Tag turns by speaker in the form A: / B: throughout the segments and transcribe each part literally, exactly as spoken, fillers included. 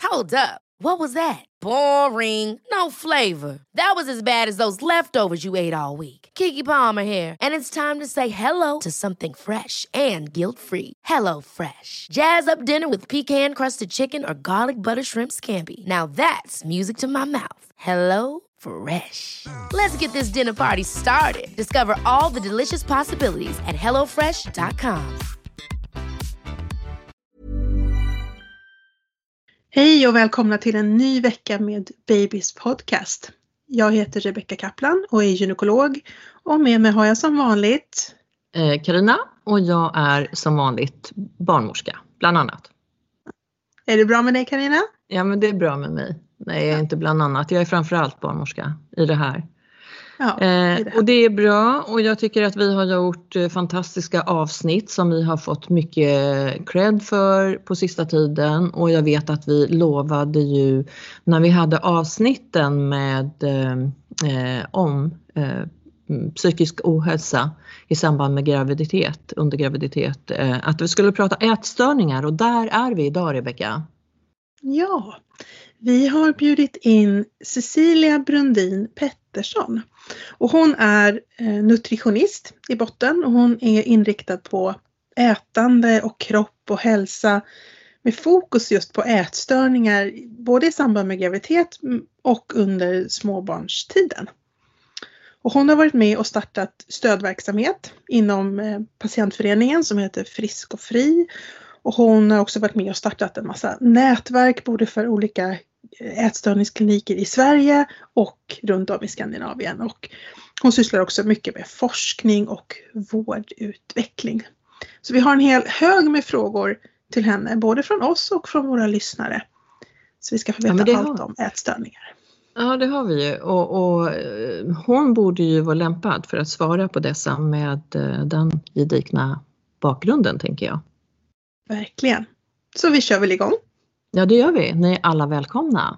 A: Hold up. What was that? Boring. No flavor. That was as bad as those leftovers you ate all week. Keke Palmer here, and it's time to say hello to something fresh and guilt-free. Hello Fresh. Jazz up dinner with pecan-crusted chicken or garlic butter shrimp scampi. Now that's music to my mouth. Hello Fresh. Let's get this dinner party started. Discover all the delicious possibilities at hello fresh dot com.
B: Hej och välkomna till en ny vecka med Babys podcast. Jag heter Rebecca Kaplan och är gynekolog, och med mig har jag som vanligt
C: Carina, och jag är som vanligt barnmorska, bland annat.
B: Är det bra med dig, Carina?
C: Ja, men det är bra med mig. Nej, jag är inte bland annat. Jag är framförallt barnmorska i det här.
B: Ja,
C: eh,
B: i det här.
C: Och det är bra, och jag tycker att vi har gjort eh, fantastiska avsnitt som vi har fått mycket cred för på sista tiden. Och jag vet att vi lovade ju när vi hade avsnitten med eh, om eh, psykisk ohälsa i samband med graviditet, under graviditet, eh, att vi skulle prata ätstörningar, och där är vi idag, Rebecca.
B: Ja, vi har bjudit in Cecilia Brundin Pettersson, och hon är eh, nutritionist i botten, och hon är inriktad på ätande och kropp och hälsa med fokus just på ätstörningar både i samband med graviditet och under småbarnstiden. Och hon har varit med och startat stödverksamhet inom eh, patientföreningen som heter Frisk och Fri. Och hon har också varit med och startat en massa nätverk både för olika ätstörningskliniker i Sverige och runt om i Skandinavien. Och hon sysslar också mycket med forskning och vårdutveckling. Så vi har en hel hög med frågor till henne, både från oss och från våra lyssnare. Så vi ska få veta ja, allt har... om ätstörningar.
C: Ja, det har vi ju. Och, och hon borde ju vara lämpad för att svara på dessa med den gedigna bakgrunden, tänker jag.
B: Verkligen. Så vi kör väl igång?
C: Ja, det gör vi. Ni är alla välkomna.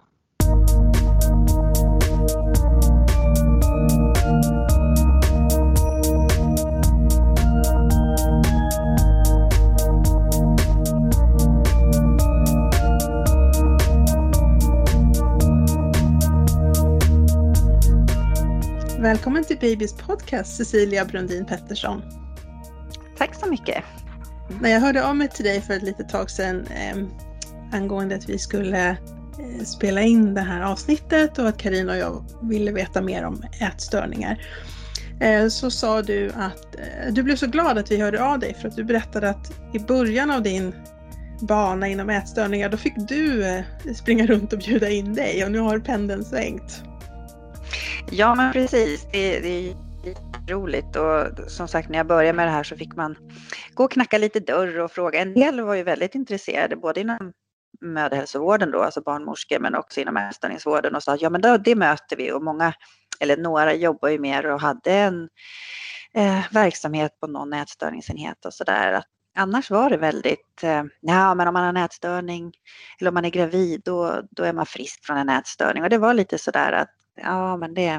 B: Välkommen till Babys podcast, Cecilia Brundin Pettersson.
D: Tack så mycket.
B: När jag hörde av mig till dig för ett litet tag sedan eh, angående att vi skulle eh, spela in det här avsnittet och att Carina och jag ville veta mer om ätstörningar, eh, så sa du att eh, du blev så glad att vi hörde av dig, för att du berättade att i början av din bana inom ätstörningar då fick du eh, springa runt och bjuda in dig, och nu har pendeln svängt.
D: Ja, men precis. Det, det är roligt, och som sagt, när jag började med det här så fick man gå och knacka lite dörr och fråga. En del var ju väldigt intresserade både inom mödrahälsovården då, alltså barnmorskor, men också inom ätstörningsvården, och sa ja men då, det möter vi, och många, eller några jobbar ju mer och hade en eh, verksamhet på någon ätstörningsenhet och sådär. Att annars var det väldigt, eh, ja men om man har en ätstörning eller om man är gravid då, då är man frisk från en ätstörning, och det var lite sådär att ja men det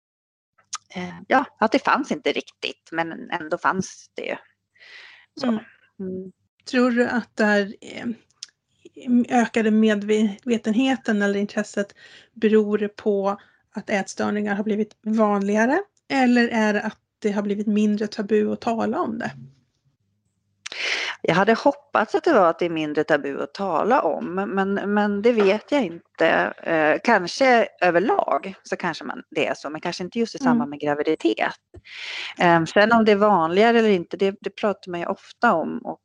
D: Ja, att det fanns inte riktigt, men ändå fanns det ju. Så.
B: Mm. Mm. Tror du att där ökade medvetenheten eller intresset beror på att ätstörningar har blivit vanligare, eller är det att det har blivit mindre tabu att tala om det?
D: Jag hade hoppats att det var att det är mindre tabu att tala om, men, men det vet jag inte. Eh, kanske överlag så kanske man, det är så, men kanske inte just i samband med graviditet. Eh, sen om det är vanligare eller inte, det, det pratar man ju ofta om, och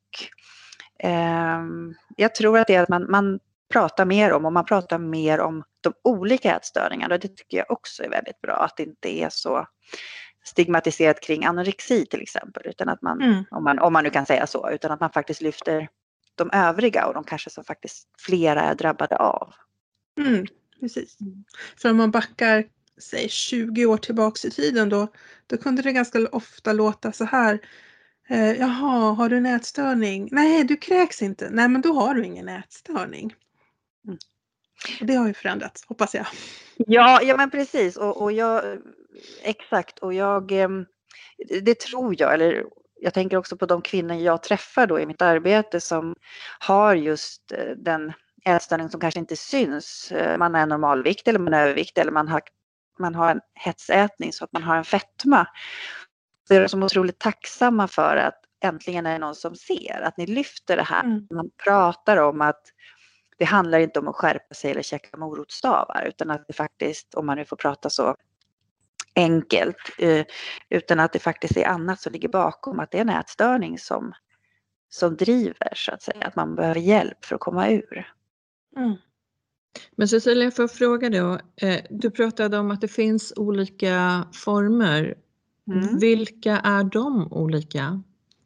D: eh, jag tror att det är att man, man pratar mer om, och man pratar mer om de olika ätstörningarna, och det tycker jag också är väldigt bra, att det inte är så stigmatiserat kring anorexi till exempel, utan att man, mm. om man, om man nu kan säga så, utan att man faktiskt lyfter de övriga, och de kanske som faktiskt flera är drabbade av.
B: Mm, precis. För om man backar säg tjugo år tillbaks i tiden då, då kunde det ganska ofta låta så här: eh, jaha, har du en ätstörning? Nej, du kräks inte. Nej, men då har du ingen ätstörning. Mm. Och det har ju förändrats, hoppas jag.
D: Ja, ja men precis. Och, och jag, exakt. Och jag, det tror jag, eller jag tänker också på de kvinnor jag träffar då i mitt arbete som har just den ätstörning som kanske inte syns. Man är normalvikt eller man är övervikt eller man har, man har en hetsätning så att man har en fetma. Så är de som otroligt tacksamma för att äntligen är det någon som ser. Att ni lyfter det här. Mm. Man pratar om att det handlar inte om att skärpa sig eller käka morotstavar. Utan att det faktiskt, om man nu får prata så enkelt. Utan att det faktiskt är annat som ligger bakom. Att det är en ätstörning som, som driver så att säga. Att man behöver hjälp för att komma ur.
C: Mm. Men Cecilia, får jag fråga då. Du pratade om att det finns olika former. Mm. Vilka är de olika?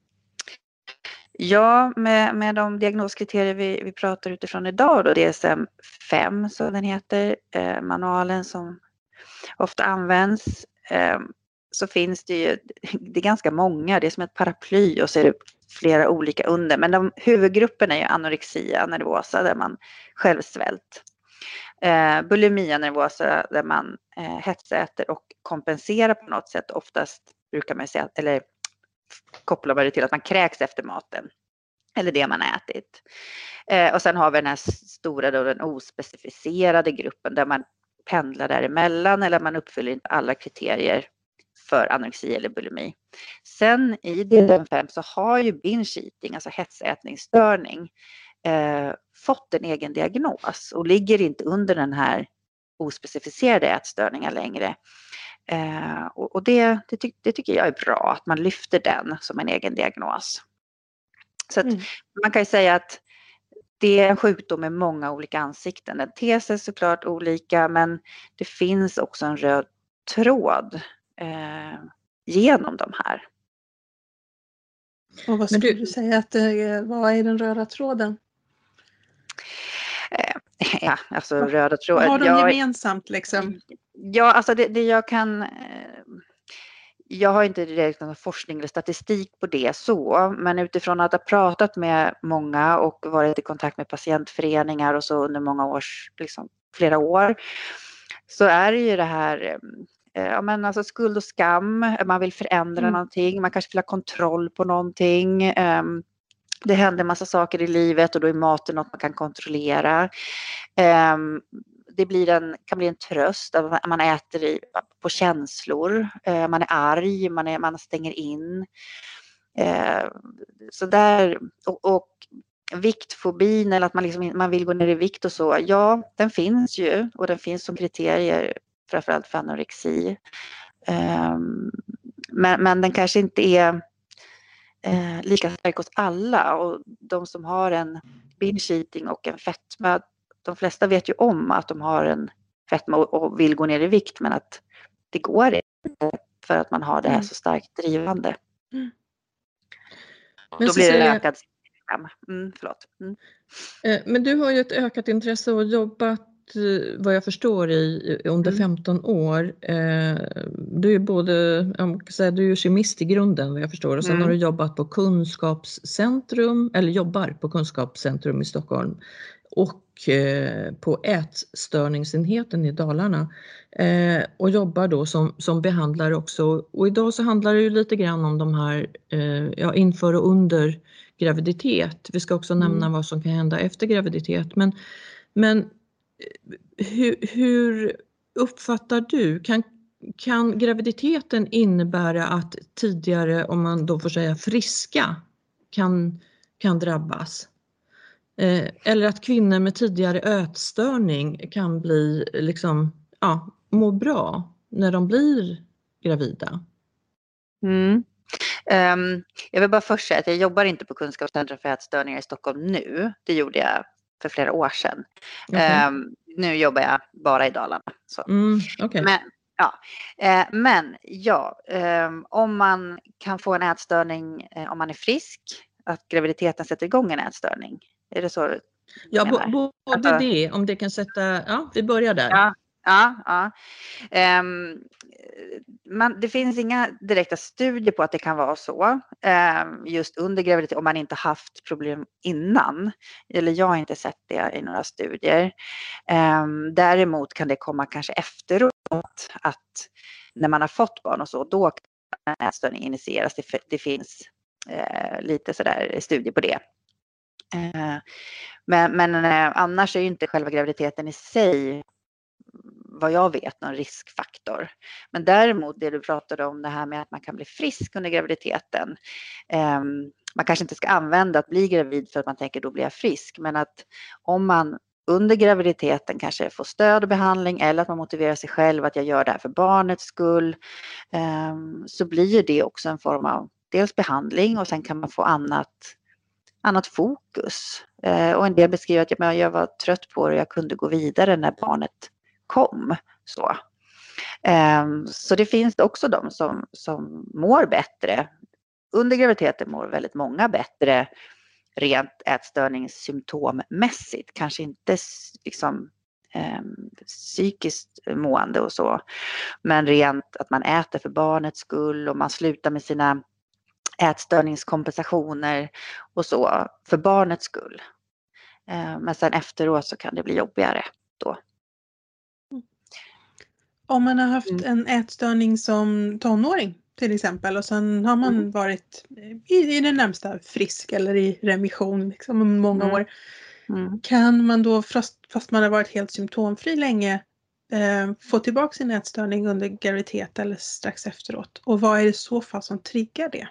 D: Ja, med, med de diagnoskriterier vi, vi pratar utifrån idag då, D S M fem så den heter, eh, manualen som ofta används, eh, så finns det ju, det är ganska många, det är som ett paraply och så är det flera olika under, men de, huvudgruppen är ju anorexia nervosa där man självsvält. Eh, bulimia nervosa där man eh, hetsäter och kompenserar på något sätt. Oftast brukar man säga, eller kopplar man det till att man kräks efter maten. Eller det man ätit. Eh, och sen har vi den här stora då, den ospecificerade gruppen där man pendlar däremellan eller man uppfyller inte alla kriterier för anorexi eller bulimi. Sen i D S M fem så har ju binge eating, alltså hetsätningsstörning, eh, fått en egen diagnos och ligger inte under den här ospecificerade ätstörningen längre. Eh, och och det, det, ty- det tycker jag är bra att man lyfter den som en egen diagnos. Så att mm. man kan ju säga att det är en sjukdom med många olika ansikten. Den ter sig såklart olika men det finns också en röd tråd eh, genom de här.
B: Och vad skulle du... du säga att vad är den röda tråden?
D: Ja, alltså röda tråd.
B: Vad har de
D: jag,
B: gemensamt liksom?
D: Ja, alltså det, det jag kan... Jag har inte direkt någon forskning eller statistik på det så. Men utifrån att ha pratat med många och varit i kontakt med patientföreningar och så under många års, liksom flera år. Så är det ju det här... Ja, men alltså skuld och skam. Man vill förändra mm. någonting. Man kanske vill ha kontroll på någonting. Um, Det händer en massa saker i livet och då är maten något man kan kontrollera. Um, det blir en, kan bli en tröst att man äter i, på känslor. Uh, man är arg, man, är, man stänger in. Uh, så där, och, och viktfobin eller att man, liksom, man vill gå ner i vikt och så. Ja, den finns ju och den finns som kriterier framförallt för anorexi. Um, men, men den kanske inte är... Eh, lika stark hos alla och de som har en binge eating och en fetma, de flesta vet ju om att de har en fetma och, och vill gå ner i vikt men att det går inte för att man har det här så starkt drivande. Mm.
C: Men
D: då blir det ökad mm, förlåt. Mm.
C: Eh, men du har ju ett ökat intresse och jobbat vad jag förstår i under femton år. Eh, du är både, jag kan säga, du är kemist i grunden vad jag förstår och sen mm. har du jobbat på kunskapscentrum eller jobbar på kunskapscentrum i Stockholm och eh, på ätstörningsenheten i Dalarna eh, och jobbar då som, som behandlare också. Och idag så handlar det ju lite grann om de här eh, ja, inför och under graviditet. Vi ska också mm. nämna vad som kan hända efter graviditet men, men Hur, hur uppfattar du, kan, kan graviditeten innebära att tidigare, om man då får säga friska, kan, kan drabbas? Eh, eller att kvinnor med tidigare ätstörning kan bli, liksom, ja, må bra när de blir gravida?
D: Mm. Um, jag vill bara först säga att jag jobbar inte på Kunskapscentrum för ätstörningar i Stockholm nu. Det gjorde jag för flera år sedan. Okay. Um, nu jobbar jag bara i Dalarna. Så.
C: Mm, okay.
D: Men ja, uh, men, ja um, om man kan få en ätstörning uh, om man är frisk, att graviditeten sätter igång en ätstörning. Är det så?
C: Ja, b- både alltså, det, om det kan sätta, ja, vi börjar där.
D: Ja. Ja, ja. Um, man, det finns inga direkta studier på att det kan vara så um, just under graviditet om man inte haft problem innan. Eller jag har inte sett det i några studier. Um, däremot kan det komma kanske efteråt att när man har fått barn och så, då kan ätstörning initieras. Det, det finns uh, lite sådär studier på det. Uh, Men, men eh, annars är ju inte själva graviditeten i sig, vad jag vet, någon riskfaktor. Men däremot det du pratade om, det här med att man kan bli frisk under graviditeten. Eh, man kanske inte ska använda att bli gravid för att man tänker då blir jag frisk. Men att om man under graviditeten kanske får stöd och behandling, eller att man motiverar sig själv att jag gör det här för barnets skull, eh, så blir det också en form av dels behandling, och sen kan man få annat, annat fokus. Eh, och en del beskriver att jag, jag var trött på det och jag kunde gå vidare när barnet kom. Så, eh, så det finns också de som, som mår bättre. Under graviditeten mår väldigt många bättre rent ätstörningssymptommässigt. Kanske inte liksom eh, psykiskt mående och så. Men rent att man äter för barnets skull och man slutar med sina ätstörningskompensationer och så för barnets skull. Eh, men sen efteråt så kan det bli jobbigare då.
B: Om man har haft en ätstörning som tonåring till exempel, och sen har man mm. varit i, i det närmsta frisk eller i remission liksom, om många mm. år. Mm. Kan man då, fast, fast man har varit helt symptomfri länge, eh, få tillbaka sin ätstörning under graviditet eller strax efteråt? Och vad är det i så fall som triggar det?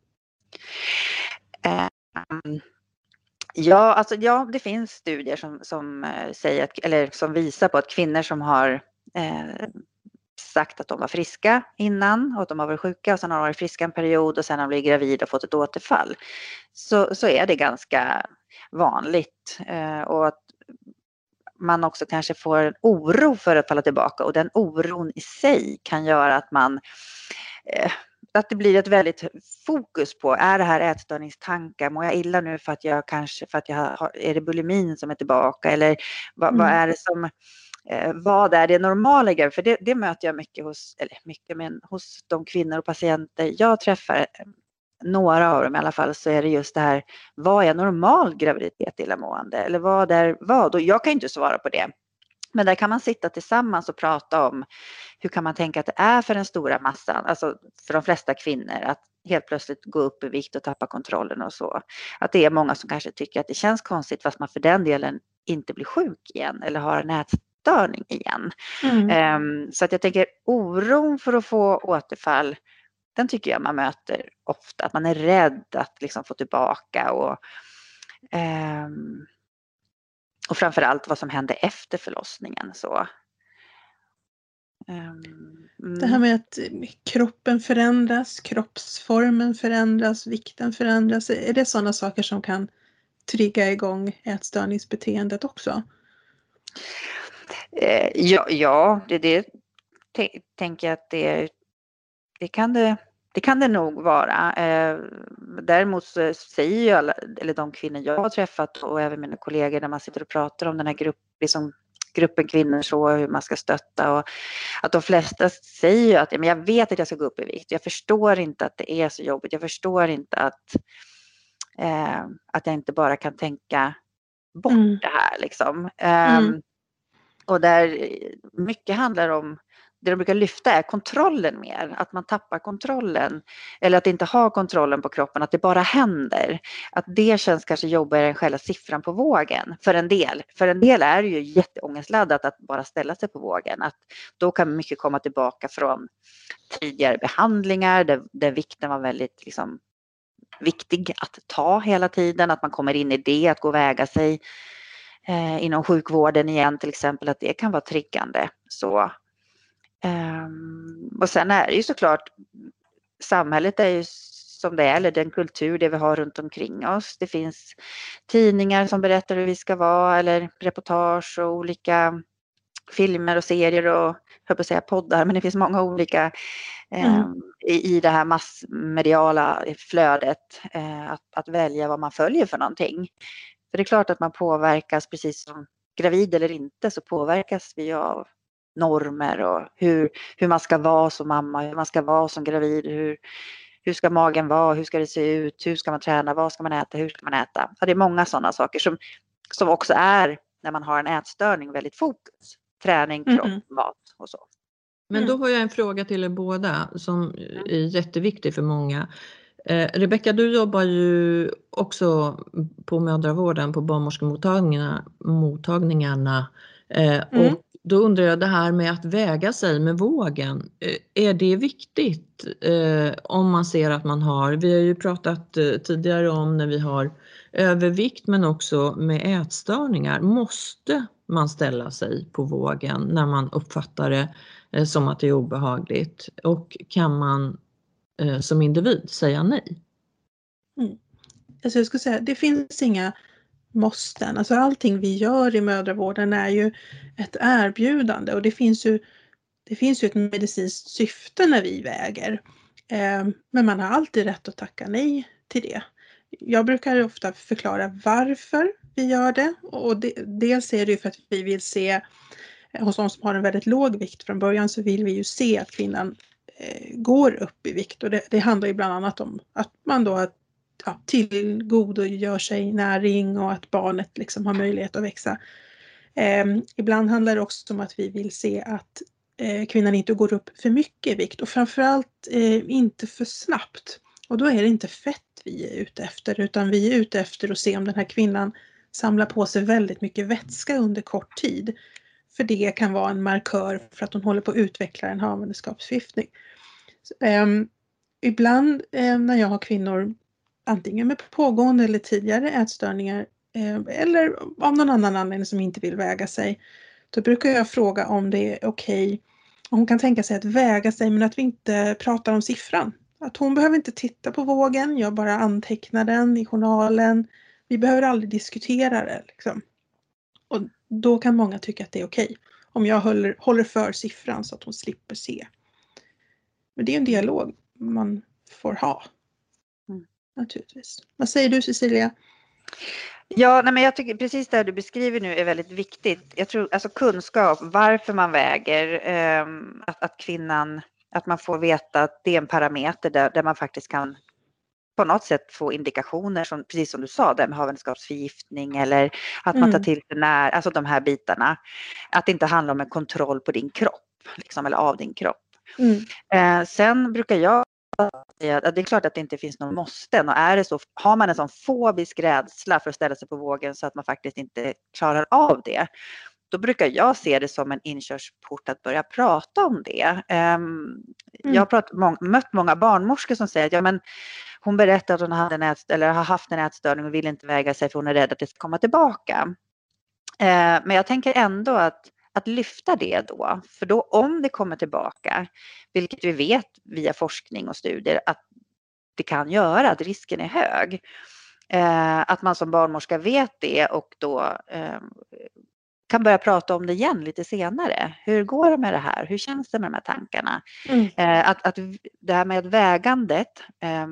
D: Um, ja, alltså, ja, det finns studier som, som, säger att, eller som visar på att kvinnor som har eh, sagt att de var friska innan och att de har varit sjuka och sen har de varit friska en period och sen har de blivit gravida och fått ett återfall, så, så är det ganska vanligt. Eh, och att man också kanske får en oro för att falla tillbaka, och den oron i sig kan göra att man eh, att det blir ett väldigt fokus på, är det här ätstörningstankar, mår jag illa nu för att jag kanske, för att jag har, är det bulimin som är tillbaka, eller vad, mm. vad är det som, eh, vad är det normala? För det, det möter jag mycket hos, eller mycket, men hos de kvinnor och patienter jag träffar, några av dem i alla fall, så är det just det här, vad är normal graviditet illamående, eller vad är vad? Och jag kan inte svara på det. Men där kan man sitta tillsammans och prata om hur kan man tänka att det är för den stora massan, alltså för de flesta kvinnor, att helt plötsligt gå upp i vikt och tappa kontrollen och så. Att det är många som kanske tycker att det känns konstigt fast man för den delen inte blir sjuk igen eller har en ätstörning igen. Mm. Um, så att jag tänker oron för att få återfall, den tycker jag man möter ofta. Att man är rädd att liksom få tillbaka och... Um, Och framförallt vad som hände efter förlossningen. Så. Um, mm.
B: Det här med att kroppen förändras, kroppsformen förändras, vikten förändras. Är det sådana saker som kan trigga igång ätstörningsbeteendet också?
D: Eh, ja, ja, det, det t- tänker jag att det, det kan det... Det kan det nog vara. Eh, däremot så säger ju alla, eller de kvinnor jag har träffat och även mina kollegor, när man sitter och pratar om den här grupp, liksom, gruppen kvinnor, så hur man ska stötta, och att de flesta säger ju att ja, men jag vet att jag ska gå upp i vikt. Jag förstår inte att det är så jobbigt. Jag förstår inte att, eh, att jag inte bara kan tänka bort mm. det här. Liksom. Eh, mm. Och där mycket handlar om, det de brukar lyfta är kontrollen mer. Att man tappar kontrollen. Eller att inte ha kontrollen på kroppen. Att det bara händer. Att det känns kanske jobbigare än själva siffran på vågen. För en del. För en del är det ju jätteångestladdat att bara ställa sig på vågen. Att då kan mycket komma tillbaka från tidigare behandlingar. Där, där vikten var väldigt liksom, viktig att ta hela tiden. Att man kommer in i det. Att gå och väga sig. Eh, inom sjukvården igen till exempel. Att det kan vara triggande. Så... Um, och sen är det ju såklart, samhället är ju som det är, eller den kultur det vi har runt omkring oss. Det finns tidningar som berättar hur vi ska vara, eller reportage och olika filmer och serier och, jag på säga poddar, men det finns många olika um, mm. i, i det här massmediala flödet, uh, att, att välja vad man följer för någonting. För det är klart att man påverkas, precis som gravid eller inte, så påverkas vi av normer och hur, hur man ska vara som mamma, hur man ska vara som gravid, hur, hur ska magen vara, hur ska det se ut, hur ska man träna, vad ska man äta, hur ska man äta. Ja, det är många sådana saker som, som också är, när man har en ätstörning, väldigt fokus. Träning, kropp, mm. mat och så.
C: Men då har jag en fråga till er båda som är jätteviktig för många. Eh, Rebecka, du jobbar ju också på mödravården på barnmorskemottagningarna mottagningarna, eh,
B: Mm.
C: och då undrar jag det här med att väga sig med vågen. Eh, är det viktigt eh, om man ser att man har, vi har ju pratat eh, tidigare om när vi har övervikt men också med ätstörningar. Måste man ställa sig på vågen när man uppfattar det eh, som att det är obehagligt? Och kan man eh, som individ säga nej?
B: Mm. Alltså jag skulle säga, det finns inga måsten. Alltså allting vi gör i mödravården är ju ett erbjudande och det finns ju, det finns ju ett medicinskt syfte när vi väger. Eh, men man har alltid rätt att tacka nej till det. Jag brukar ofta förklara varför vi gör det och det, dels är det ju för att vi vill se, hos de som har en väldigt låg vikt från början så vill vi ju se att kvinnan eh, går upp i vikt och det, det handlar ju bland annat om att man då ja, tillgodogör sig näring och att barnet liksom har möjlighet att växa. Eh, ibland handlar det också om att vi vill se att eh, kvinnan inte går upp för mycket i vikt och framförallt eh, inte för snabbt. Och då är det inte fett vi är ute efter utan vi är ute efter att se om den här kvinnan samlar på sig väldigt mycket vätska under kort tid. För det kan vara en markör för att hon håller på att utveckla en havandeskapsförgiftning. Eh, ibland eh, när jag har kvinnor antingen med pågående eller tidigare ätstörningar eh, eller av någon annan anledning som inte vill väga sig. Då brukar jag fråga om det är okej. Om hon kan tänka sig att väga sig men att vi inte pratar om siffran. Att hon behöver inte titta på vågen, jag bara antecknar den i journalen. Vi behöver aldrig diskutera det. Liksom. Och då kan många tycka att det är okej. Om jag håller, håller för siffran så att hon slipper se. Men det är en dialog man får ha. Naturligtvis. Vad säger du, Cecilia?
D: Ja, nej, men jag tycker precis det du beskriver nu är väldigt viktigt. Jag tror alltså kunskap, varför man väger, eh, att, att kvinnan, att man får veta att det är en parameter där, där man faktiskt kan på något sätt få indikationer som, precis som du sa, där med havandeskapsförgiftning eller att man tar till sig när, alltså de här bitarna. Att det inte handlar om en kontroll på din kropp, liksom, eller av din kropp.
B: Mm.
D: Eh, sen brukar jag det är klart att det inte finns någon måsten och är det så, har man en sån fobisk rädsla för att ställa sig på vågen så att man faktiskt inte klarar av det, då brukar jag se det som en inkörsport att börja prata om det. Um, mm. Jag har pratat, må, mött många barnmorskor som säger att ja, men hon berättar att hon hade en ät, eller har haft en ätstörning och vill inte väga sig för hon är rädd att det ska komma tillbaka. Uh, men jag tänker ändå att Att lyfta det då, för då om det kommer tillbaka, vilket vi vet via forskning och studier att det kan göra, att risken är hög. Eh, att man som barnmorska vet det och då eh, kan börja prata om det igen lite senare. Hur går det med det här? Hur känns det med de här tankarna? Mm. Eh, att, att det här med vägandet, eh,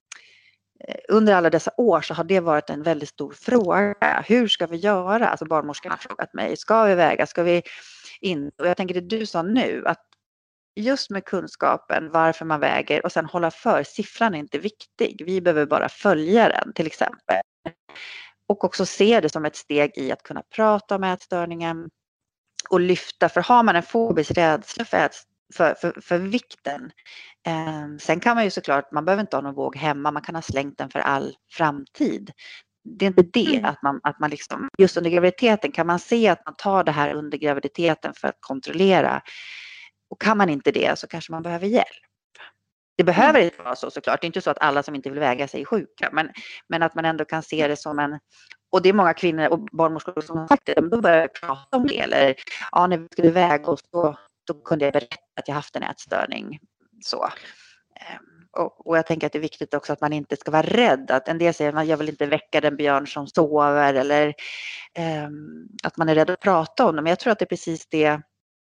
D: under alla dessa år så har det varit en väldigt stor fråga. Hur ska vi göra? Alltså barnmorskan har frågat mig, ska vi väga? Ska vi in? Och jag tänker det du sa nu, att just med kunskapen varför man väger och sen hålla för, siffran är inte viktig. Vi behöver bara följa den till exempel. Och också se det som ett steg i att kunna prata om ätstörningen och lyfta. För har man en fobisk rädsla för ätstörningen, För, för, för vikten. Eh, sen kan man ju såklart, man behöver inte ha någon våg hemma, man kan ha slängt den för all framtid. Det är inte det mm. att man, att man liksom, just under graviditeten kan man se att man tar det här under graviditeten för att kontrollera. Och kan man inte det så kanske man behöver hjälp. Det behöver inte vara så såklart, det är inte så att alla som inte vill väga sig är sjuka, men, men att man ändå kan se det som en, och det är många kvinnor och barnmorskor som har sagt det, då börjar vi prata om det, eller ja, när vi skulle väga oss då Då kunde jag berätta att jag haft en ätstörning. Så. Och, och jag tänker att det är viktigt också att man inte ska vara rädd. Att en del säger att jag vill inte väcka den björn som sover. Eller um, att man är rädd att prata om det. Men jag tror att det är precis det.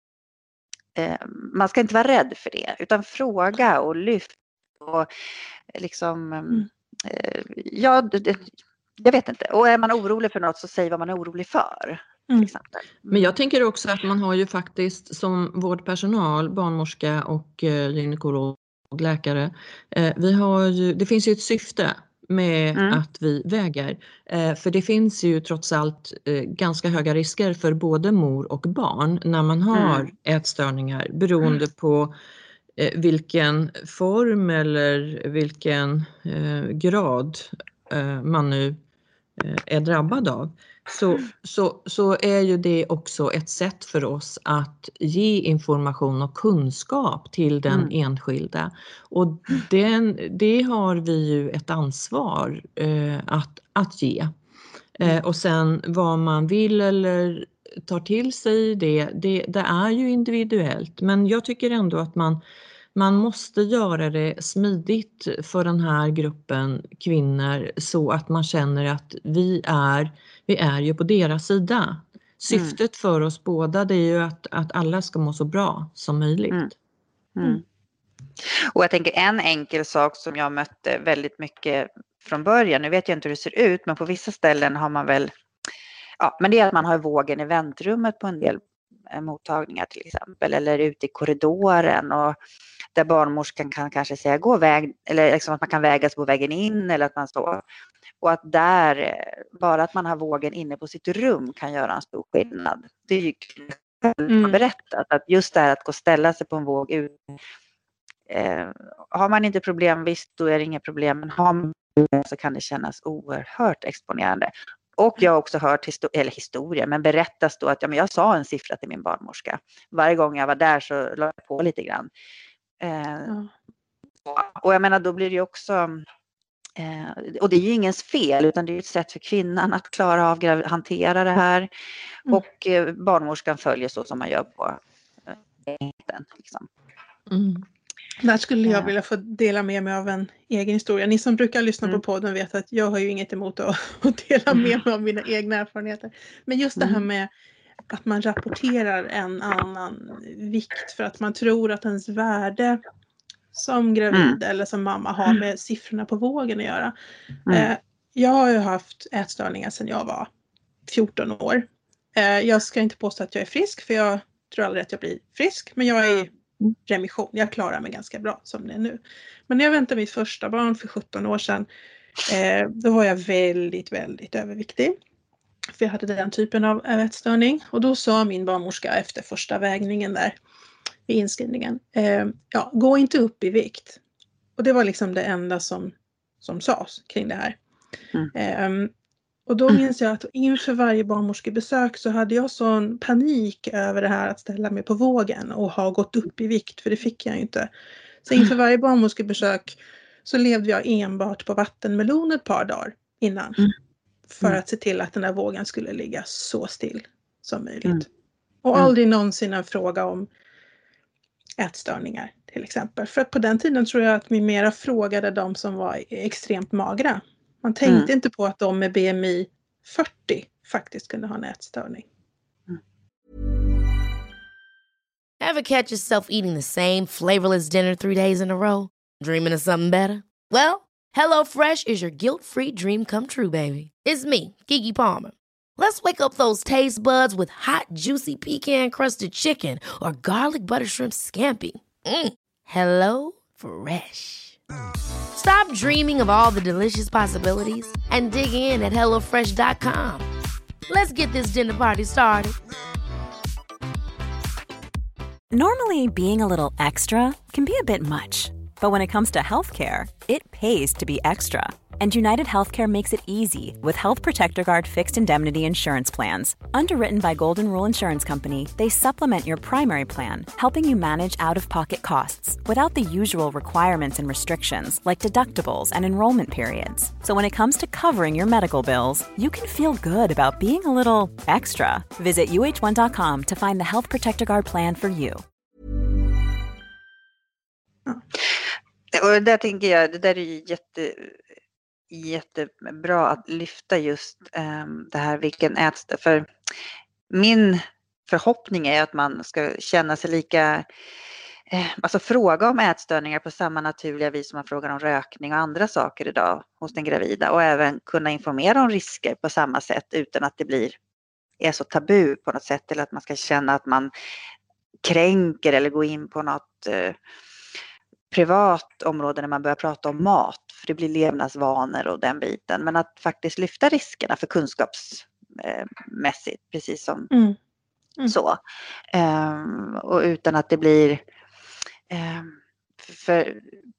D: Um, man ska inte vara rädd för det. Utan fråga och lyft. Och liksom, um, uh, ja, det, jag vet inte. Och är man orolig för något så säg vad man är orolig för. Mm.
C: Men jag tänker också att man har ju faktiskt som vårdpersonal, barnmorska och eh, gynekolog, läkare, eh, vi har ju, det finns ju ett syfte med mm. att vi väger. Eh, för det finns ju trots allt eh, ganska höga risker för både mor och barn när man har mm. ätstörningar beroende mm. på eh, vilken form eller vilken eh, grad eh, man nu eh, är drabbad av, så, så, så är ju det också ett sätt för oss att ge information och kunskap till den
D: Mm.
C: enskilda. Och den, det har vi ju ett ansvar eh, att, att ge. Eh, och sen vad man vill eller tar till sig det, det, det är ju individuellt. Men jag tycker ändå att man, man måste göra det smidigt för den här gruppen kvinnor så att man känner att vi är, vi är ju på deras sida. Syftet mm. för oss båda, det är ju att, att alla ska må så bra som möjligt.
D: Mm. Mm. Och jag tänker en enkel sak som jag mötte väldigt mycket från början, nu vet jag inte hur det ser ut, men på vissa ställen har man väl, ja, men det är att man har vågen i väntrummet på en del mottagningar till exempel, eller ute i korridoren, och där barnmorskan kan kanske säga gå väg, eller liksom att man kan vägas på vägen in, eller att man står, och att där, bara att man har vågen inne på sitt rum kan göra en stor skillnad. Det är ju mm. berättat att just det här att gå och ställa sig på en våg ut, eh, har man inte problem, visst, då är det inga problem, men har man så kan det kännas oerhört exponerande. Och jag har också hört histor- eller historia, men berättas då att ja, men jag sa en siffra till min barnmorska. Varje gång jag var där så la jag på lite grann. Eh, mm. Och jag menar, då blir det ju också, eh, och det är ju ingens fel, utan det är ett sätt för kvinnan att klara av att hantera det här. Mm. Och eh, barnmorskan följer så som man gör på eh, liksom.
B: Mm. Där skulle jag vilja få dela med mig av en egen historia. Ni som brukar lyssna mm. på podden vet att jag har ju inget emot att, att dela med mig av mina egna erfarenheter. Men just det här med att man rapporterar en annan vikt för att man tror att ens värde som gravid mm. eller som mamma har med siffrorna på vågen att göra. Mm. Eh, jag har ju haft ätstörningar sedan jag var fjorton år. Eh, jag ska inte påstå att jag är frisk, för jag tror aldrig att jag blir frisk. Men jag är remission. Jag klarar mig ganska bra som det är nu. Men när jag väntade mitt första barn för sjutton år sedan, eh, då var jag väldigt, väldigt överviktig. För jag hade den typen av ätstörning. Och då sa min barnmorska efter första vägningen där i inskrivningen, eh, ja, gå inte upp i vikt. Och det var liksom det enda som, som sades kring det här. Mm. Eh, och då minns jag att inför varje barnmorskebesök så hade jag sån panik över det här att ställa mig på vågen och ha gått upp i vikt, för det fick jag inte. Så inför varje barnmorskebesök så levde jag enbart på vattenmelon ett par dagar innan. Mm. För att se till att den här vågen skulle ligga så still som möjligt. Mm. Och aldrig någonsin en fråga om ätstörningar till exempel. För att på den tiden tror jag att vi mera frågade de som var extremt magra. Man tänkte mm. inte på att de med B M I fyrtio faktiskt kunde ha en ätstörning. Mm.
A: Ever catch yourself eating the same flavorless dinner three days in a row? Dreaming of something better? Well, HelloFresh is your guilt-free dream come true, baby. It's me, Keke Palmer. Let's wake up those taste buds with hot, juicy pecan-crusted chicken or garlic butter shrimp scampi. Mm. Hello Fresh. Stop dreaming of all the delicious possibilities and dig in at hello fresh dot com. Let's get this dinner party started.
E: Normally, being a little extra can be a bit much. But when it comes to healthcare, it pays to be extra. And United Healthcare makes it easy with Health Protector Guard fixed indemnity insurance plans. Underwritten by Golden Rule Insurance Company, they supplement your primary plan, helping you manage out-of-pocket costs without the usual requirements and restrictions like deductibles and enrollment periods. So when it comes to covering your medical bills, you can feel good about being a little extra. Visit U H one dot com to find the Health Protector Guard plan for you.
D: Och där tänker jag, det där är ju jätte, jättebra att lyfta just um, det här vilken ätstörning. För min förhoppning är att man ska känna sig lika, eh, alltså fråga om ätstörningar på samma naturliga vis som man frågar om rökning och andra saker idag hos den gravida. Och även kunna informera om risker på samma sätt utan att det blir, är så tabu på något sätt. Eller att man ska känna att man kränker eller går in på något eh, privat område när man börjar prata om mat, för det blir levnadsvanor och den biten, men att faktiskt lyfta riskerna för kunskapsmässigt, precis som mm. Mm. så um, och utan att det blir um, för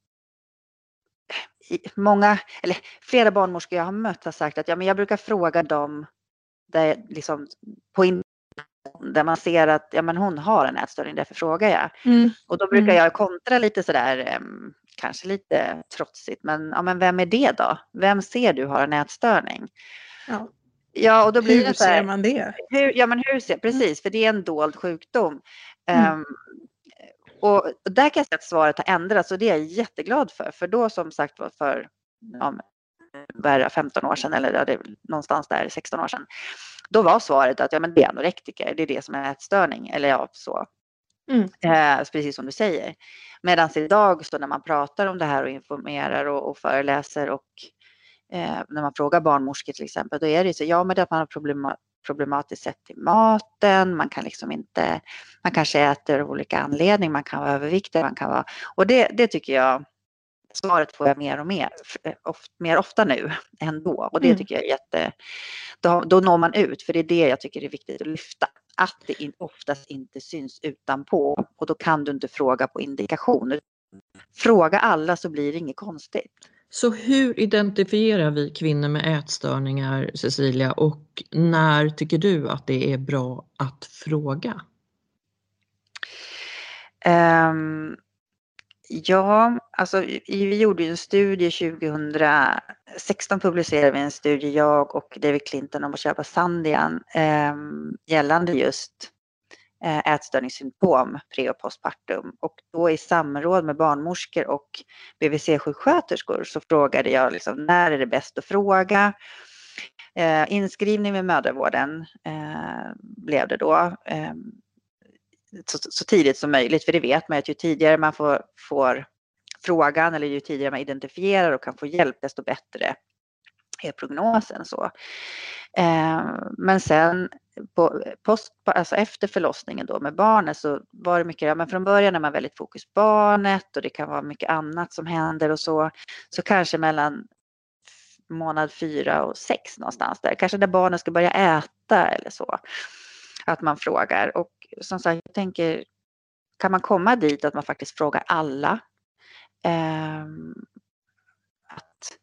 D: många, eller flera barnmorskor jag har mött har sagt att ja, men jag brukar fråga dem där, liksom, på in, där man ser att ja, men hon har en ätstörning, därför frågar jag.
B: Mm.
D: Och då brukar
B: Mm.
D: jag kontra lite sådär, um, kanske lite trotsigt, men, ja, men vem är det då? Vem ser du har en ätstörning?
B: Ja.
D: Ja, och då blir
B: Hur
D: det så här,
B: ser man det?
D: Hur, ja, men hur ser, precis, för det är en dold sjukdom.
B: Mm.
D: Um, och där kan jag säga att svaret har ändrats och det är jag jätteglad för. För då som sagt var för ja, femton år sedan eller ja, det är någonstans där sexton år sedan. Då var svaret att ja, men det är anorektiker, det är det som är ätstörning. Eller ja, så.
B: Mm.
D: Eh, precis som du säger. Medan idag så när man pratar om det här och informerar och, och föreläser och eh, när man frågar barnmorskor till exempel, då är det så, ja men det är att man har problem, problematiskt sätt till maten, man kan liksom inte, man kanske äter av olika anledningar, man kan vara överviktig, man kan vara, och det, det tycker jag, svaret får jag mer och mer, of, mer ofta nu än då, och det
B: Mm.
D: tycker jag är jätte, då, då når man ut, för det är det jag tycker är viktigt att lyfta, att det in, oftast inte syns utanpå, och då kan du inte fråga på indikationer. Fråga alla så blir det inget konstigt.
C: Så hur identifierar vi kvinnor med ätstörningar, Cecilia, och när tycker du att det är bra att fråga?
D: Um, ja, alltså vi gjorde ju en studie tjugohundrasexton, publicerade vi en studie, jag och David Clinton, om att köpa Sandian um, gällande just ätstörningssymptom pre- och postpartum, och då i samråd med barnmorskor och B V C-sjuksköterskor så frågade jag liksom, när är det bäst att fråga. Eh, inskrivning med mödravården eh, blev det då eh, så, så tidigt som möjligt, för det vet man att ju tidigare man får, får frågan eller ju tidigare man identifierar och kan få hjälp, desto bättre är prognosen. Så. Eh, men sen på, post, alltså efter förlossningen då med barnet så var det mycket, ja, men från början är man väldigt fokus på barnet och det kan vara mycket annat som händer och så, så kanske mellan månad fyra och sex någonstans där, kanske där barnen ska börja äta eller så, att man frågar. Och som sagt, jag tänker, kan man komma dit att man faktiskt frågar alla eh, att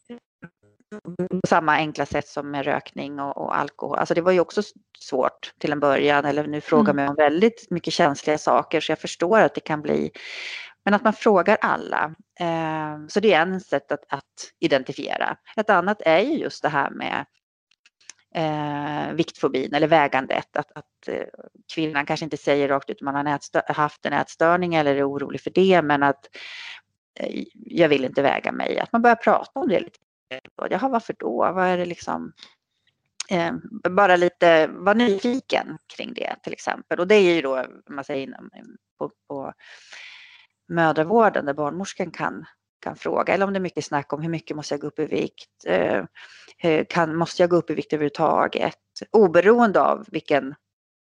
D: på samma enkla sätt som med rökning och, och alkohol. Alltså det var ju också svårt till en början, eller nu frågar man om väldigt mycket känsliga saker, så jag förstår att det kan bli, men att man frågar alla. Eh, så det är en sätt att, att identifiera. Ett annat är ju just det här med eh, viktfobin eller vägandet, att, att eh, kvinnan kanske inte säger rakt ut att man har ätstör- haft en ätstörning eller är orolig för det, men att eh, jag vill inte väga mig, att man börjar prata om det lite. Jaha, varför då? Vad är det liksom? Eh, bara lite, var nyfiken kring det till exempel. Och det är ju då, man säger på, på mödravården där barnmorskan kan, kan fråga. Eller om det är mycket snack om hur mycket måste jag gå upp i vikt? Eh, kan, måste jag gå upp i vikt överhuvudtaget? Oberoende av vilken,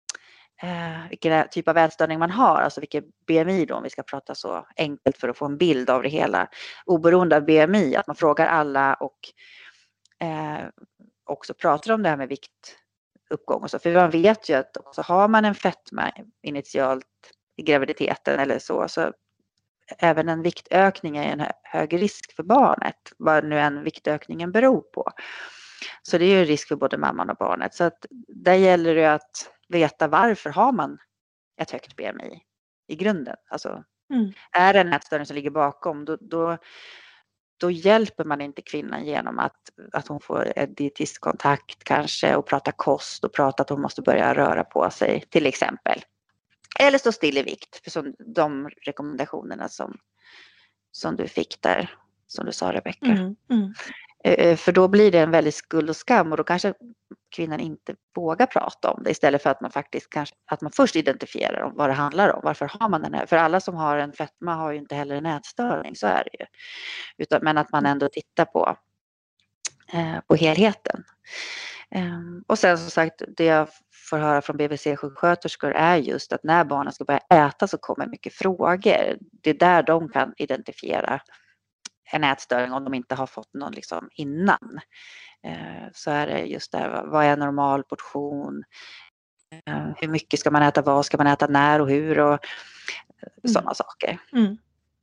D: eh, vilken typ av ätstörning man har. Alltså vilken B M I då, om vi ska prata så enkelt för att få en bild av det hela. Oberoende av B M I, att man frågar alla och eh, också pratar om det här med viktuppgång och så. För man vet ju att också har man en fetma initialt i graviditeten eller så, så även en viktökning är en hög risk för barnet, vad nu än viktökningen beror på. Så det är ju en risk för både mamman och barnet. Så att där gäller det att veta varför har man ett högt B M I i grunden. Alltså mm. är det en ätstörning som ligger bakom, då, då, då hjälper man inte kvinnan genom att, att hon får en dietistkontakt kanske och prata kost och prata att hon måste börja röra på sig till exempel. Eller stå still i vikt, för som de rekommendationerna som, som du fick där, som du sa Rebecka. Mm, mm. För då blir det en väldigt skuld och skam, och då kanske kvinnan inte vågar prata om det, istället för att man faktiskt kanske, att man först identifierar om vad det handlar om. Varför har man den här? För alla som har en fetma har ju inte heller en ätstörning, så är det ju. Utan, men att man ändå tittar på, eh, på helheten. Um, och sen som sagt, det jag får höra från B V C-sjuksköterskor är just att när barnen ska börja äta så kommer mycket frågor. Det är där de kan identifiera en ätstörning om de inte har fått någon liksom innan. Uh, så är det just där, vad är normal portion? Uh, hur mycket ska man äta, vad ska man äta, när och hur och mm. sådana saker.
B: Mm.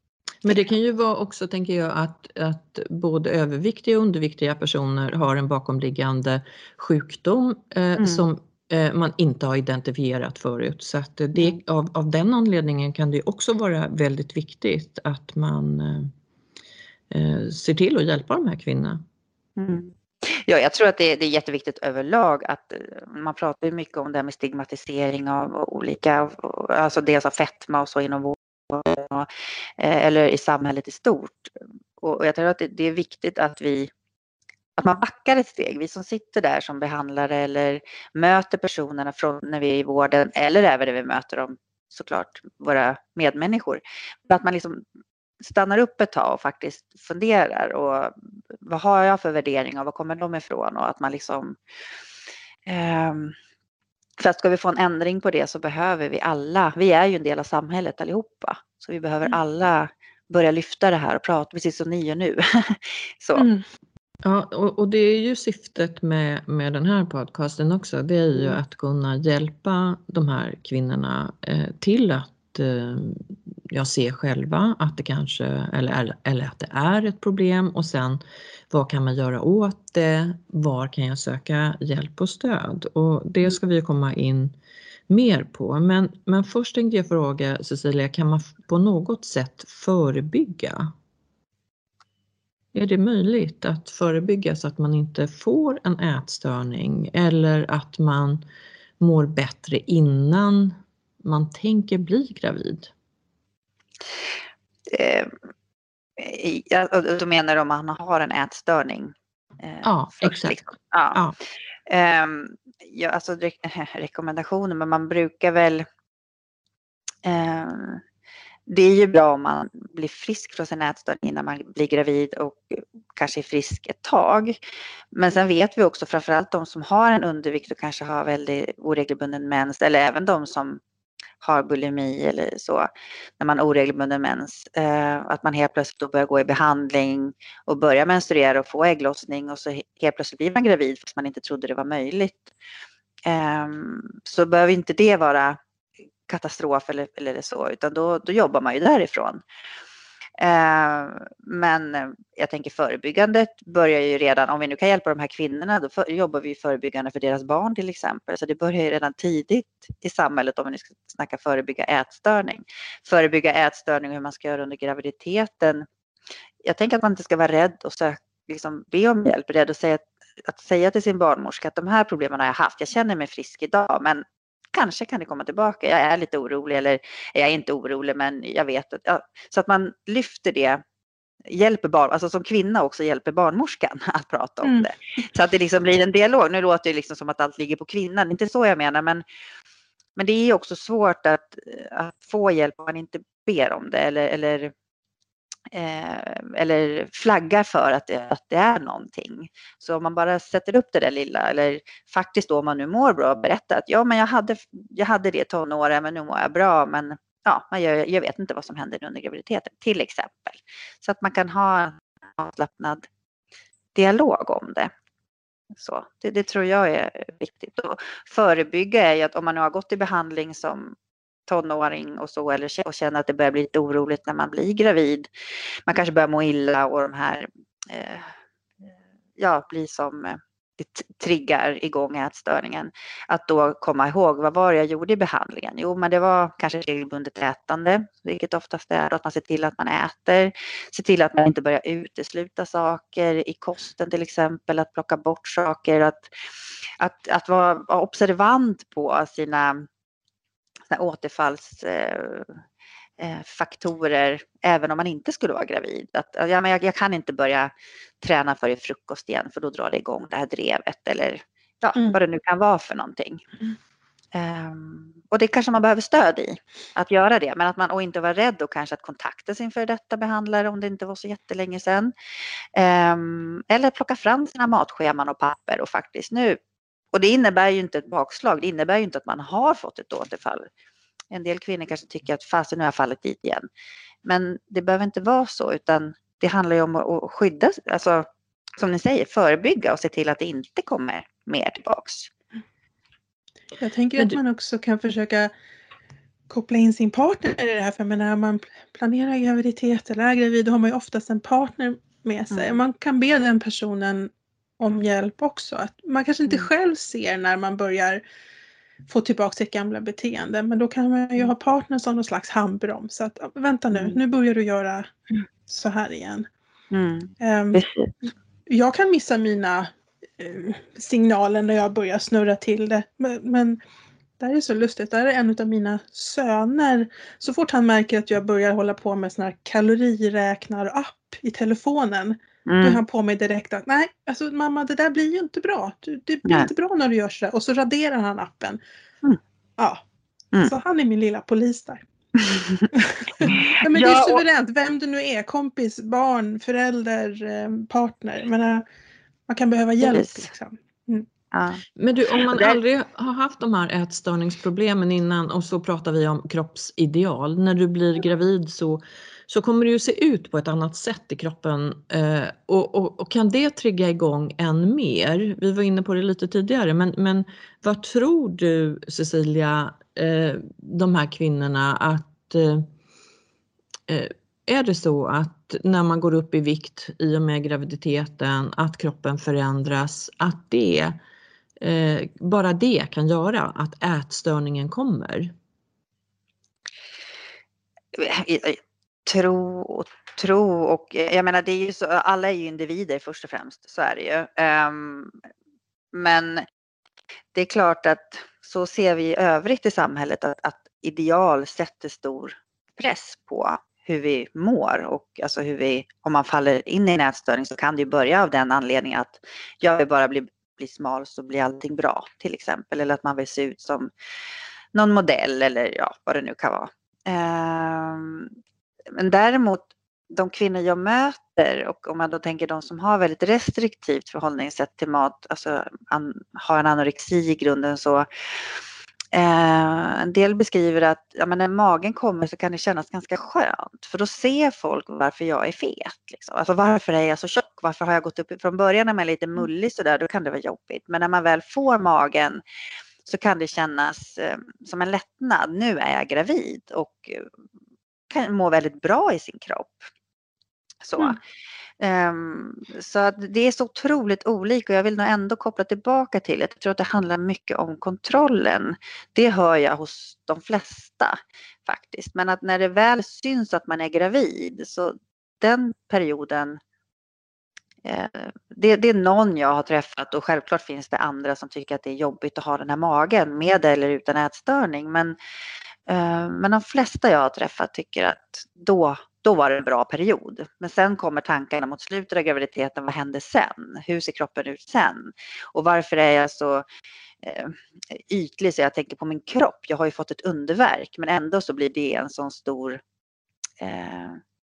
C: Men det kan ju vara också, tänker jag, att, att både överviktiga och underviktiga personer har en bakomliggande sjukdom eh,
D: Mm. som
C: eh, man inte har identifierat förut. Så att det, mm. av, av den anledningen kan det också vara väldigt viktigt att man eh, ser till att hjälpa de här kvinnorna.
D: Mm. Ja, jag tror att det är, det är jätteviktigt överlag att man pratar ju mycket om det här med stigmatisering av olika, alltså dels av fetma och så inom vården och, eller i samhället i stort. Och jag tror att det, det är viktigt att vi att man backar ett steg, vi som sitter där som behandlare eller möter personerna från när vi är i vården eller även när vi möter dem, såklart våra medmänniskor. Att man liksom stannar upp ett tag och faktiskt funderar och vad har jag för värderingar, vad kommer de ifrån, och att man liksom eh, för att ska vi få en ändring på det så behöver vi alla, vi är ju en del av samhället allihopa, så vi behöver alla börja lyfta det här och prata precis som ni gör nu. Så.
B: Mm.
C: Ja, och, och det är ju syftet med, med den här podcasten också, det är ju mm. att kunna hjälpa de här kvinnorna eh, till att eh, jag ser själva att det kanske, eller, eller att det är ett problem, och sen vad kan man göra åt det, var kan jag söka hjälp och stöd, och det ska vi komma in mer på. Men, men först tänkte jag fråga Cecilia, kan man på något sätt förebygga? Är det möjligt att förebygga så att man inte får en ätstörning, eller att man mår bättre innan man tänker bli gravid?
D: Eh, ja, då menar du om man har en ätstörning? Eh,
C: ja,
D: först,
C: exakt.
D: Liksom. Ja.
C: Ja.
D: Eh, ja, alltså re- rekommendationer, men man brukar väl... Eh, det är ju bra om man blir frisk från sin ätstörning innan man blir gravid och kanske är frisk ett tag. Men sen vet vi också, framförallt de som har en undervikt och kanske har väldigt oregelbunden mens, eller även de som har bulimi eller så, när man har oregelbunden mens, att man helt plötsligt då börjar gå i behandling och börjar menstruera och få ägglossning, och så helt plötsligt blir man gravid fast man inte trodde det var möjligt. Så behöver inte det vara katastrof eller, eller så, utan då, då jobbar man ju därifrån. Eh, men jag tänker förebyggandet börjar ju redan, om vi nu kan hjälpa de här kvinnorna, då för, jobbar vi förebyggande för deras barn till exempel. Så det börjar ju redan tidigt i samhället, om vi nu ska snacka förebygga ätstörning. Förebygga ätstörning och hur man ska göra under graviditeten. Jag tänker att man inte ska vara rädd och söka, liksom, be om hjälp, rädd att säga, att säga till sin barnmorska att de här problemen har jag haft, jag känner mig frisk idag, men kanske kan det komma tillbaka. Jag är lite orolig, eller jag är inte orolig, men jag vet att... Ja, så att man lyfter det, hjälper barn, alltså som kvinna också hjälper barnmorskan att prata om mm. det. Så att det liksom blir en dialog. Nu låter det liksom som att allt ligger på kvinnan. Inte så jag menar, men, men det är också svårt att, att få hjälp om man inte ber om det, eller, eller, eh, eller flaggar för att det, att det är någonting. Så om man bara sätter upp det där lilla, eller faktiskt då om man nu mår bra, berättar att ja, men jag hade, jag hade det tonåren, men nu mår jag bra, men ja, jag, jag vet inte vad som händer under graviditeten till exempel. Så att man kan ha en avslappnad dialog om det. Så det, det tror jag är viktigt. Och förebygga är ju att om man nu har gått i behandling som tonåring och så, eller och känner att det börjar bli lite oroligt när man blir gravid. Man kanske börjar må illa och de här eh, ja, blir som eh, det triggar igång ätstörningen. Att då komma ihåg, vad var det jag gjorde i behandlingen? Jo, men det var kanske regelbundet ätande, vilket oftast är att man ser till att man äter. Se till att man inte börjar utesluta saker i kosten till exempel, att plocka bort saker. Att, att, att vara observant på sina återfallsfaktorer, även om man inte skulle vara gravid. Att, ja, men jag, jag kan inte börja träna för frukost igen, för då drar det igång det här drevet, eller ja, mm. vad det nu kan vara för någonting. Mm. Um, och det kanske man behöver stöd i, att göra det, men att man och inte vara rädd och kanske att kontakta sin för detta behandlare om det inte var så jättelänge sedan. Um, eller plocka fram sina matscheman och papper och faktiskt nu. Och det innebär ju inte ett bakslag, det innebär ju inte att man har fått ett återfall. En del kvinnor kanske tycker att fasen nu har jag fallit dit igen. Men det behöver inte vara så, utan det handlar ju om att skydda, alltså som ni säger, förebygga och se till att det inte kommer mer tillbaks.
B: Jag tänker att man också kan försöka koppla in sin partner i det här. För när man planerar graviditet eller är gravid, då har man ju oftast en partner med sig.
D: Mm.
B: Man kan be den personen om hjälp också. Att man kanske inte
D: Mm.
B: själv ser när man börjar få tillbaka sitt gamla beteende. Men då kan man ju ha partner som någon slags handbroms. Så att vänta nu,
D: Mm.
B: nu börjar du göra så här igen.
D: Mm.
B: Um,
D: Precis.
B: jag kan missa mina uh, signaler när jag börjar snurra till det. Men, men det här är så lustigt. Det här är en av mina söner. Så fort han märker att jag börjar hålla på med sån här kaloriräknar-app i telefonen.
D: Mm.
B: Då är han på mig direkt att nej, alltså mamma, det där blir ju inte bra. Det blir
D: Nej.
B: inte bra när du gör så där. Och så raderar han appen.
D: Mm.
B: Ja,
D: Mm.
B: så han är min lilla polis där. Ja, men det är
D: Ja, och-
B: suveränt. Vem du nu är, kompis, barn, förälder, eh, partner. Men, eh, man kan behöva hjälp.
D: Precis.
B: Liksom.
D: Ja.
C: Men du, om man
D: Det-
C: aldrig har haft de här ätstörningsproblemen innan, och så pratar vi om kroppsideal. När du blir gravid så, så kommer det ju se ut på ett annat sätt i kroppen. Eh, och, och, och kan det trigga igång än mer? Vi var inne på det lite tidigare. Men, men vad tror du, Cecilia, eh, de här kvinnorna att... Eh, eh, är det så att när man går upp i vikt i och med graviditeten, att kroppen förändras, att det Eh, bara det kan göra att ätstörningen kommer?
D: Tro och tro och jag menar det är ju så, alla är ju individer först och främst, så är det ju. Um, men det är klart att så ser vi i övrigt i samhället att, att ideal sätter stor press på hur vi mår och alltså hur vi, om man faller in i en ätstörning så kan det ju börja av den anledningen att jag vill bara bli blir smal så blir allting bra till exempel, eller att man vill se ut som någon modell eller ja, vad det nu kan vara. Um, men däremot de kvinnor jag möter, och om man då tänker de som har väldigt restriktivt förhållningssätt till mat, alltså an, har en anorexi i grunden, så eh, en del beskriver att ja, men när magen kommer så kan det kännas ganska skönt, för då ser folk varför jag är fet. Liksom. Alltså varför är jag så tjock? Varför har jag gått upp från början när man är lite mullig så där, då kan det vara jobbigt. Men när man väl får magen så kan det kännas eh, som en lättnad. Nu är jag gravid och eh, kan må väldigt bra i sin kropp. Så.
B: Mm.
D: Um, så att det är så otroligt olika, och jag vill nog ändå koppla tillbaka till, jag tror att det handlar mycket om kontrollen. Det hör jag hos de flesta faktiskt. Men att när det väl syns att man är gravid, så den perioden, eh, det, det är någon jag har träffat, och självklart finns det andra som tycker att det är jobbigt att ha den här magen med eller utan ätstörning. Men, eh, men de flesta jag har träffat tycker att då Då var det en bra period. Men sen kommer tankarna mot slutet av graviditeten. Vad händer sen? Hur ser kroppen ut sen? Och varför är jag så eh, ytlig så jag tänker på min kropp? Jag har ju fått ett underverk. Men ändå så blir det en sån stor... Eh,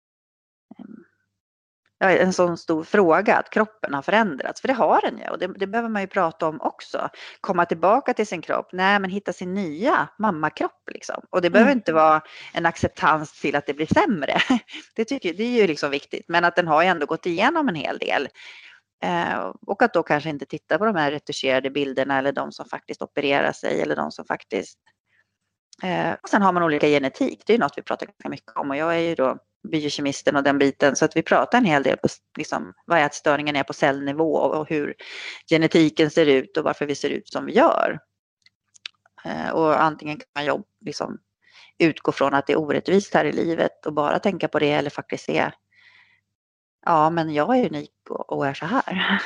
D: Ja, en sån stor fråga att kroppen har förändrats. För det har den ju, och det, det behöver man ju prata om också. Komma tillbaka till sin kropp. Nej, men hitta sin nya mammakropp liksom. Och det behöver
B: Mm.
D: inte vara en acceptans till att det blir sämre. Det tycker det är ju liksom viktigt. Men att den har ju ändå gått igenom en hel del. Eh, och att då kanske inte titta på de här retuscherade bilderna, eller de som faktiskt opererar sig, eller de som faktiskt... Eh, och sen har man olika genetik. Det är ju något vi pratar ganska mycket om, och jag är ju då biokemisten och den biten, så att vi pratar en hel del på liksom, vad ätstörningen är på cellnivå, och hur genetiken ser ut och varför vi ser ut som vi gör. Eh, och antingen kan man jobb, liksom, utgå från att det är orättvist här i livet och bara tänka på det, eller faktiskt se, ja men jag är unik och, och är så här.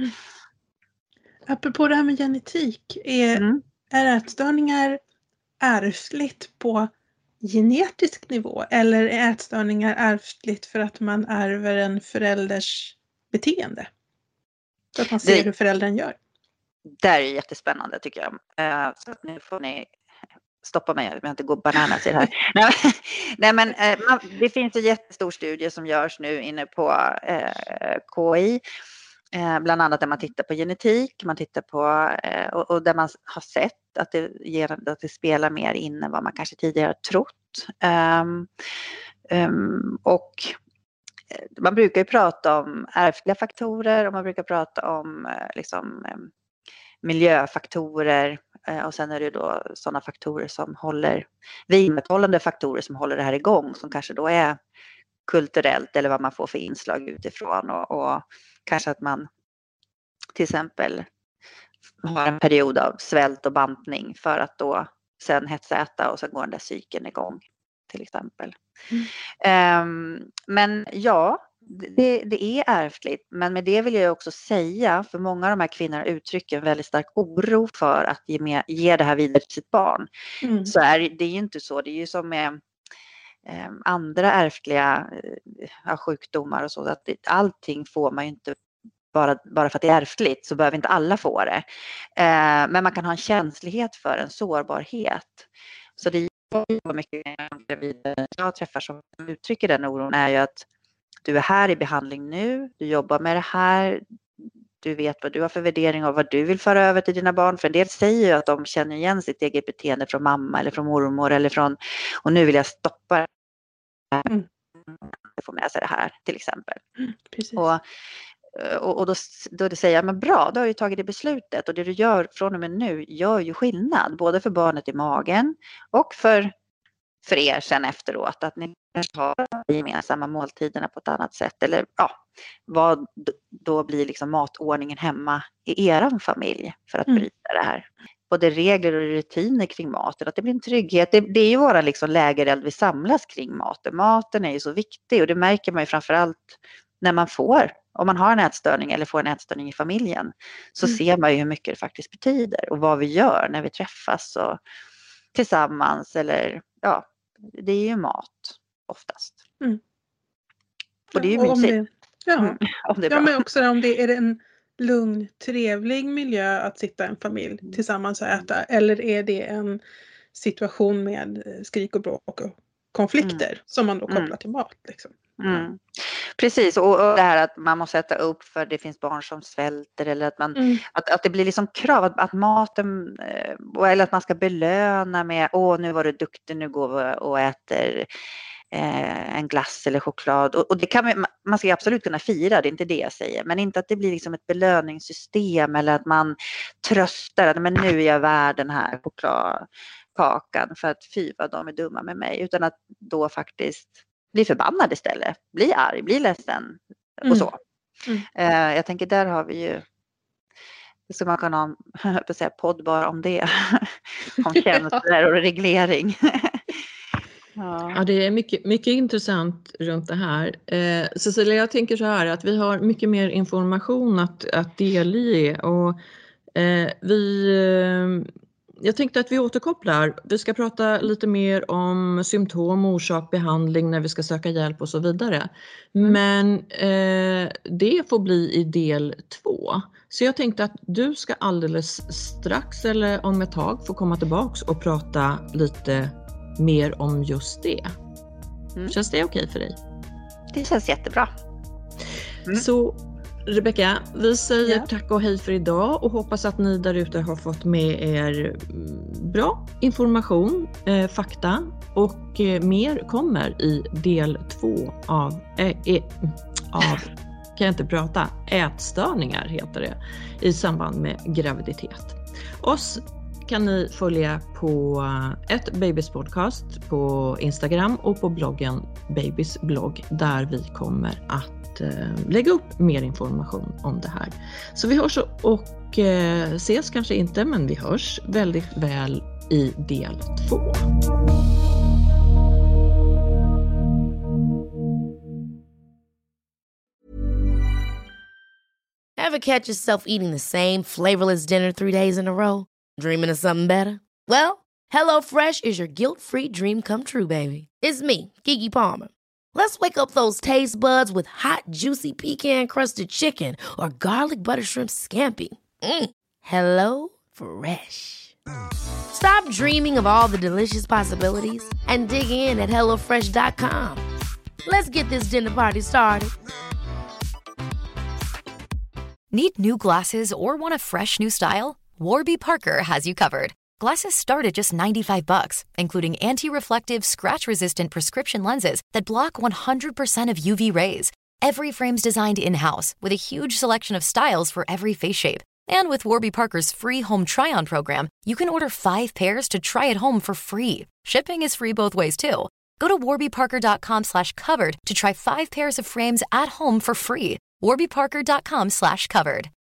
B: Apropå det här med genetik, är,
D: Mm.
B: är ätstörningar ärftligt på genetisk nivå, eller är ätstörningar ärftligt för att man ärver en förälders beteende? Så att man ser
D: Det-
B: hur föräldern gör.
D: Det är jättespännande tycker jag. Eh, så att nu får ni stoppa mig om jag inte går bananas i det här. Nej, men- Nej men eh, man, det finns en jättestor studie som görs nu inne på eh, K I. Eh, bland annat där man tittar på genetik, man tittar på eh, och, och där man har sett att det, ger, att det spelar mer in än vad man kanske tidigare har trott. Um, um, och man brukar ju prata om ärftliga faktorer, och man brukar prata om eh, liksom, eh, miljöfaktorer och sen är det då sådana faktorer som håller, vidmakthållande faktorer som håller det här igång, som kanske då är kulturellt eller vad man får för inslag utifrån och, och kanske att man till exempel har en period av svält och bantning för att då sen hetsäta och så går den där cykeln igång till exempel. Mm. Um, men ja, det, det är ärftligt, men med det vill jag också säga, för många av de här kvinnorna uttrycker en väldigt stark oro för att ge, med, ge det här vidare till sitt barn. Mm. Så är det är ju inte så, det är ju som med eh, andra ärftliga eh, sjukdomar och så, att det, allting får man ju inte bara, bara för att det är ärftligt, så behöver inte alla få det. Eh, men man kan ha en känslighet för en sårbarhet. Så det är mycket jag träffar som uttrycker den oron är ju att du är här i behandling nu, du jobbar med det här, du vet vad du har för värdering av vad du vill föra över till dina barn. För en del säger ju att de känner igen sitt eget beteende från mamma eller från mormor eller från, och nu vill jag stoppa det här. Mm. Få med sig det här till exempel. Mm, precis. Och, och, och då, då det säger jag, men bra, då har jag tagit det beslutet och det du gör från och med nu gör ju skillnad, både för barnet i magen och för, för er sen efteråt, att ni har de gemensamma måltiderna på ett annat sätt, eller ja, vad då blir liksom matordningen hemma i eran familj för att bryta mm. det här. Både regler och rutiner kring maten, att det blir en trygghet. Det, det är ju våra liksom lägereld vi samlas kring maten. Maten är ju så viktig och det märker man ju framförallt när man får, om man har en ätstörning eller får en ätstörning i familjen, så mm. ser man ju hur mycket det faktiskt betyder och vad vi gör när vi träffas och tillsammans, eller ja, det är ju mat oftast. Mm. Och det är ju mysigt.
B: Ja, mm, om det är bra. Ja, men också om det är en lugn, trevlig miljö att sitta en familj mm. tillsammans och äta, eller är det en situation med skrik och bråk och konflikter mm. som man då kopplar mm. till mat liksom.
D: Mm. Precis, och, och det här att man måste äta upp för det finns barn som svälter, eller att, man, mm. att, att det blir liksom krav att, att maten, eller att man ska belöna med, åh nu var du duktig, nu går vi och äter eh, en glass eller choklad, och, och det kan man, man ska absolut kunna fira, det är inte det jag säger, men inte att det blir liksom ett belöningssystem eller att man tröstar att men nu är jag värd den här chokladkakan för att fy vad de är dumma med mig, utan att då faktiskt bli förbannad istället, bli arg, bli ledsen och mm. så. Mm. Uh, jag tänker där har vi ju, så man kan ha en podd bara om det, om känslor och reglering.
C: Ja. Ja, det är mycket, mycket intressant runt det här. Eh, Cecilia, jag tänker så här att vi har mycket mer information att, att delge och eh, vi... Eh, Jag tänkte att vi återkopplar. Vi ska prata lite mer om symptom, orsak, behandling när vi ska söka hjälp och så vidare. Mm. Men eh, det får bli i del två. Så jag tänkte att du ska alldeles strax eller om ett tag få komma tillbaks och prata lite mer om just det. Mm. Känns det okej för dig?
D: Det känns jättebra.
C: Mm. Så... Rebecka, vi säger ja. tack och hej för idag och hoppas att ni där ute har fått med er bra information, eh, fakta och eh, mer kommer i del två av, eh, eh, av kan jag inte prata, ätstörningar heter det, i samband med graviditet. Oss kan ni följa på ett Babys podcast på Instagram och på bloggen Babys blogg där vi kommer att lägga upp mer information om det här. Så vi hörs och eh, ses kanske inte, men vi hörs väldigt väl i del två.
A: Ever catch yourself eating the same flavorless dinner three days in a row? Dreaming of something better? Well, HelloFresh is your guilt-free dream come true, baby. It's me, Keke Palmer. Let's wake up those taste buds with hot, juicy pecan-crusted chicken or garlic butter shrimp scampi. Mm. Hello Fresh. Stop dreaming of all the delicious possibilities and dig in at hello fresh dot com. Let's get this dinner party started.
F: Need new glasses or want a fresh new style? Warby Parker has you covered. Glasses start at just ninety-five bucks, including anti-reflective, scratch-resistant prescription lenses that block one hundred percent of U V rays. Every frame's designed in-house with a huge selection of styles for every face shape. And with Warby Parker's free home try-on program, you can order five pairs to try at home for free. Shipping is free both ways too. Go to warbyparker.com slash covered to try five pairs of frames at home for free. warbyparker.com slash covered.